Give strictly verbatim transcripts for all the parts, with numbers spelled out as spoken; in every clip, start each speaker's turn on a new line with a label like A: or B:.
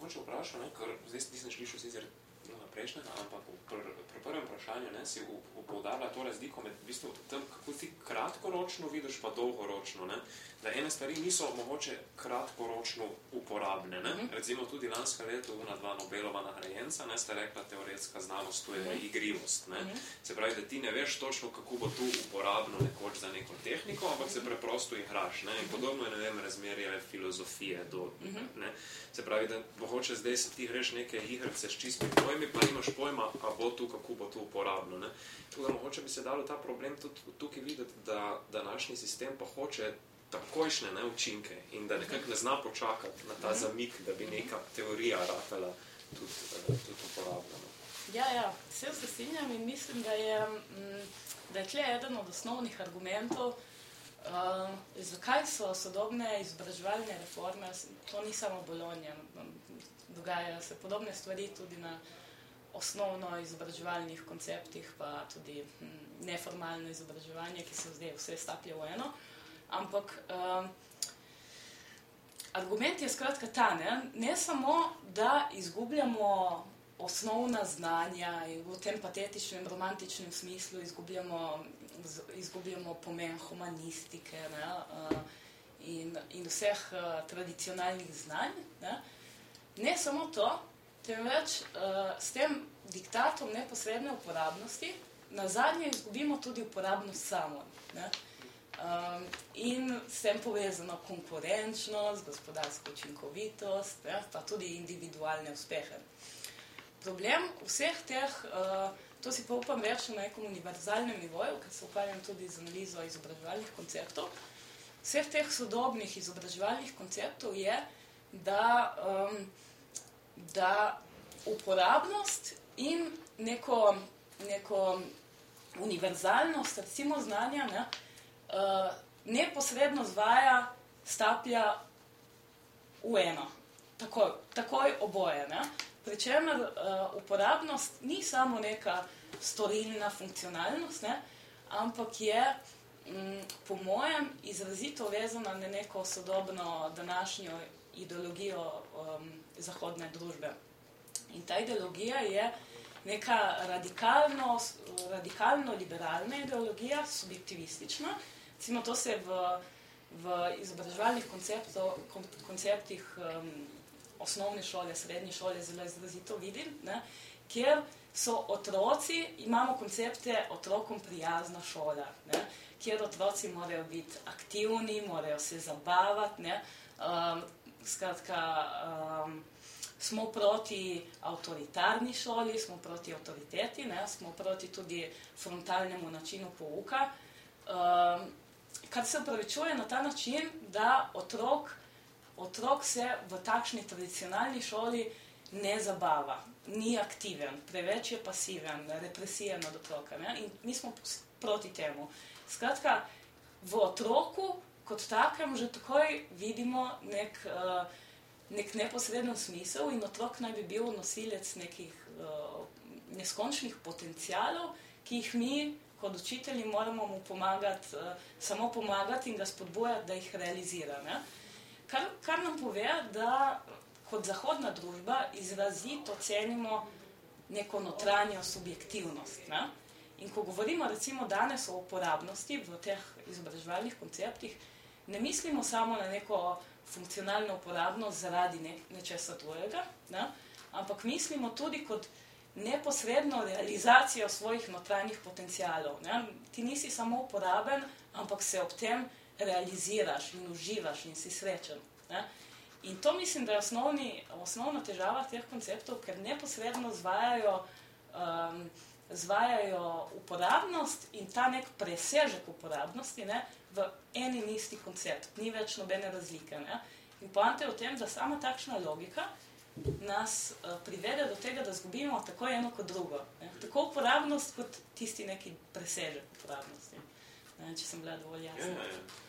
A: mogoče vprašal, ne, ker zdaj nisem slišal sicer na prejšnjega, ampak pri pr prvem vprašanju ne, si poudarila to razliko med v bistvu tem, kako ti kratkoročno vidiš pa dolgoročno, ne, da ene stvari niso mogoče kratkoročno uporabne. Ne. Mm-hmm. Recimo tudi lanska leto una dva Nobelova nagrajenca, ne, sta rekla, teoretska znanost, to je mm-hmm. igrivost. Ne. Mm-hmm. Se pravi, da ti ne veš točno, kako bo tu uporabno nekoč za neko tehniko, ampak se preprosto igraš. Ne. In podobno je, ne vem, razmerje filozofije do, mm-hmm. ne. Se pravi, da mogoče zdaj se ti greš neke igrice s čistimi pojmi, pa imaš pojma, a bo tu, kako bo tu uporabno. Ne. Tudi mogoče bi se dalo ta problem tudi tukaj videti, da današnji sistem pa hoče takojšnje ne, učinke in da nekako ne zna počakati na ta zamik, da bi neka teorija ratala tudi, tudi uporabna.
B: Ja, ja, vse se strinjam in mislim, da je, da je tle eden od osnovnih argumentov, uh, zakaj so sodobne izobraževalne reforme, to ni samo Bologna, dogajajo se podobne stvari tudi na osnovno izobraževalnih konceptih, pa tudi hm, neformalno izobraževanje, ki se zdaj vse staplja v eno. Ampak uh, argument je skratka ta, ne? ne samo, da izgubljamo osnovna znanja in v tem patetičnem, romantičnem smislu izgubljamo, izgubljamo pomen humanistike ne? Uh, in, in vseh uh, tradicionalnih znanj. Ne? ne samo to, temveč uh, s tem diktatom neposredne uporabnosti nazadnje izgubimo tudi uporabnost samo. Ne? Um, in s tem povezano konkurenčnost, gospodarsko učinkovitost, ja, pa tudi individualne uspehe. Problem vseh teh, uh, to si pa upam reči na nekom univerzalnem nivoju, ker se ukvarjam tudi z analizo izobraževalnih konceptov, vseh teh sodobnih izobraževalnih konceptov je, da, um, da uporabnost in neko, neko univerzalnost, recimo znanja, ne, Uh, neposredno zvaja staplja v eno. Takoj, takoj oboje. Ne? Pričemer uh, uporabnost ni samo neka storilna funkcionalnost, ne? ampak je m, po mojem izrazito vezana na neko sodobno današnjo ideologijo um, zahodne družbe. In ta ideologija je neka radikalno, radikalno liberalna ideologija, subjektivistična. Recimo, to se v, v izobraževalnih konceptih um, osnovne šole, srednje šole zelo izrazito vidi, ne, kjer so otroci, imamo koncepte otrokom prijazna šola, ne, kjer otroci morajo biti aktivni, morajo se zabavati, ne, um, skratka, um, smo proti avtoritarni šoli, smo proti avtoriteti, ne, smo proti tudi frontalnemu načinu pouka, um, kar se upravičuje na ta način, da otrok, otrok se v takšni tradicionalni šoli ne zabava, ni aktiven, preveč je pasiven, represijen od otroka. Ne? In mi smo proti temu. Skratka, v otroku kot takem že takoj vidimo nek, uh, nek neposreden smisel in otrok naj bi bil nosilec nekih uh, neskončnih potencialov, ki jih mi kot učitelji moramo mu pomagati, uh, samo pomagati in ga spodbujati, da jih realizira. Ne? Kar, kar nam pove, da kot zahodna družba izrazito cenimo neko notranjo subjektivnost. Ne? In ko govorimo recimo danes o uporabnosti v teh izobraževalnih konceptih, ne mislimo samo na neko funkcionalno uporabnost zaradi ne, nečesa drugega, ne? ampak mislimo tudi kot neposredno realizacijo svojih notranjih potencialov. Ne? Ti nisi samo uporaben, ampak se ob tem realiziraš in uživaš in si srečen. Ne? In to mislim, da je osnovni, osnovna težava teh konceptov, ker neposredno zvajajo, um, zvajajo uporabnost in ta nek presežek uporabnosti, ne, v en in isti koncept. Ni več nobene razlike. Ne? In poanta je v tem, da sama takšna logika nas uh, privede do tega, da zgubimo tako eno kot drugo. Ne? Tako uporabnost kot tisti neki presežek uporabnosti. Ne, če sem bila dovolj jasna.
A: Ja, ja, ja.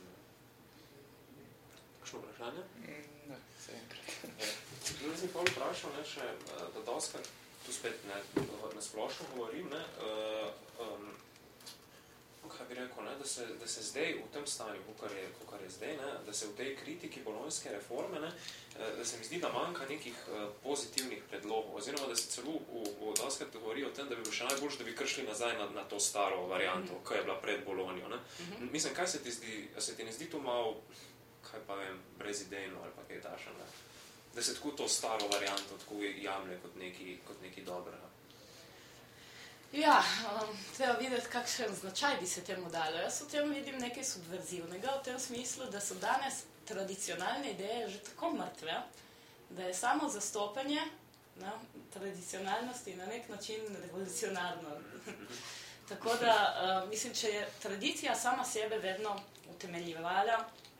A: Kakšno vprašanje?
C: Ne, vse enkrat.
A: Zdaj sem pol vprašal, ne, še, da doskrat, tu spet ne, na splošno govorim, ne, uh, um, kaj bi rekel, ne, da, se, da se zdaj v tem stanju, kar je, kar je zdaj, ne, da se v tej kritiki bolonjske reforme, ne, da se mi zdi, da manjka nekih pozitivnih predlogov, oziroma da se celo v, v doskrat govori o tem, da bi bilo še najboljše, da bi kršli nazaj na, na to staro varianto, mm-hmm. ki je bila pred Bolonjo. Ne. Mm-hmm. Mislim, kaj se ti zdi, se ti ne zdi to malo, kaj pa vem, brezidejno ali pa kaj taša, ne? Da se tako to staro varianto tako jamlje kot neki, kot neki dobrega.
B: Ja, um, treba videti, kakšen značaj bi se temu dalo. Jaz v tem vidim nekaj subverzivnega, v tem smislu, da so danes tradicionalne ideje že tako mrtve, da je samo zastopanje, ne, tradicionalnosti na nek način revolucionarno. Tako da, uh, mislim, če je tradicija sama sebe vedno utemeljevala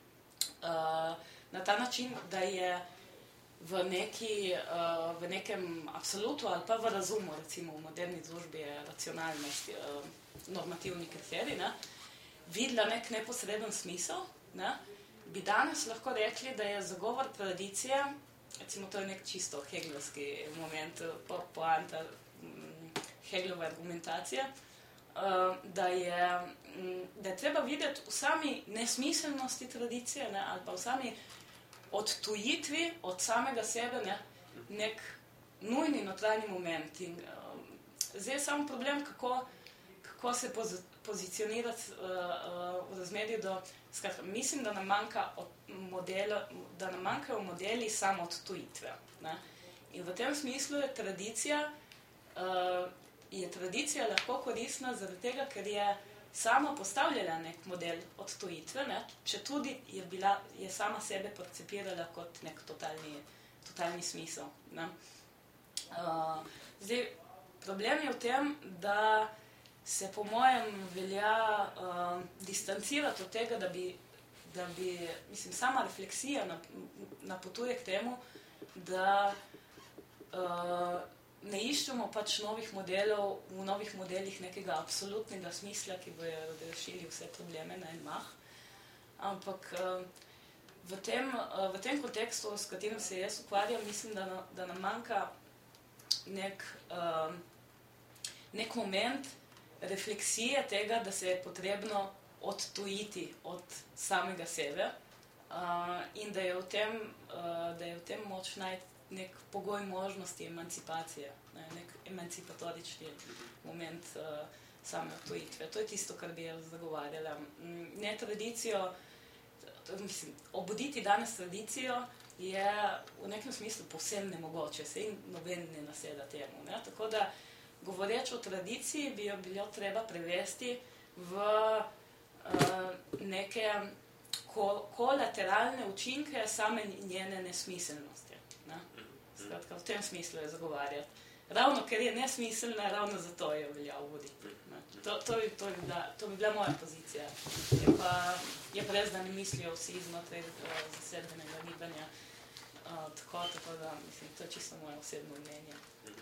B: uh, na ta način, da je v, neki, uh, v nekem absolutu ali pa v razumu, recimo v moderni družbi je racionalnost, uh, normativni kriterij, ne, videla nek neposreden smisel, ne, bi danes lahko rekli, da je zagovor tradicije, recimo to je nek čisto hegelovski moment, po, poanta um, Hegelove argumentacije, uh, da, je, um, da je treba videti v sami nesmiselnosti tradicije, ne, ali pa v sami odtujitvi od samega sebe, ne, nek nujni notranji moment. In, um, zdaj je samo problem, kako, kako se poz, pozicionirati uh, uh, v razmerju do... Skratka, mislim, da nam manjka modela, da nam manjkajo modeli samo odtujitve. Ne. In v tem smislu je tradicija, uh, je tradicija lahko koristna zaradi tega, ker je sama postavljala nek model odtujitve, ne, če tudi je, bila, je sama sebe percepirala kot nek totalni, totalni smisel. Ne. Uh, zdaj, problem je v tem, da se po mojem velja uh, distancirati od tega, da bi, da bi mislim, sama refleksija napotuje k temu, da uh, ne iščemo pač novih modelov, v novih modelih nekega absolutnega smisla, ki bojo rešili vse probleme na en mah. Ampak v tem, v tem kontekstu, s katerim se jaz ukvarjam, mislim, da, da nam manjka nek, nek moment refleksije tega, da se je potrebno odtujiti od samega sebe in da je v tem, da je v tem moč najti nek pogoj možnosti emancipacije, ne, nek emancipatorični moment uh, same odtujitve. To je tisto, kar bi jaz zagovarjala. Ne tradicijo, to, mislim, obuditi danes tradicijo je v nekem smislu povsem nemogoče, se in noben ne naseda temu. Ne. Tako da, govoreč o tradiciji, bi jo bilo treba prevesti v uh, neke ko- kolateralne učinke same njene nesmiselnosti. Ne? Skratka, v tem smislu je zagovarjati. Ravno, ker je nesmiselna, ravno zato je velja uvoditi. To, to, bi, to, bi bila, to bi bila moja pozicija. Je pa, je pa res, da ne mislijo vsi znotraj uh, zasedbenega gibanja. Uh, tako, tako da, mislim, to je čisto moje osebno mnenje.